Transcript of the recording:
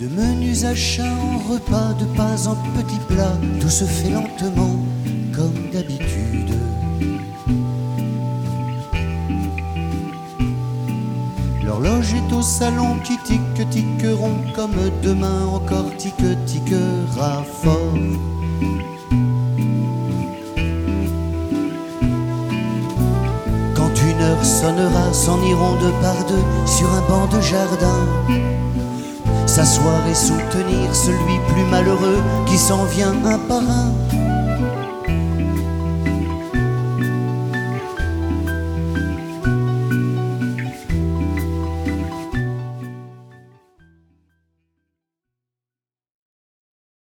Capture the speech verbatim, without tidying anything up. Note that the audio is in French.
De menus achats en repas, de pas en petits plats, tout se fait lentement comme d'habitude. L'horloge est au salon qui tique, tiqueront comme demain encore tique, tiquera fort. Quand une heure sonnera, s'en iront deux par deux sur un banc de jardin, s'asseoir et soutenir celui plus malheureux qui s'en vient un par un.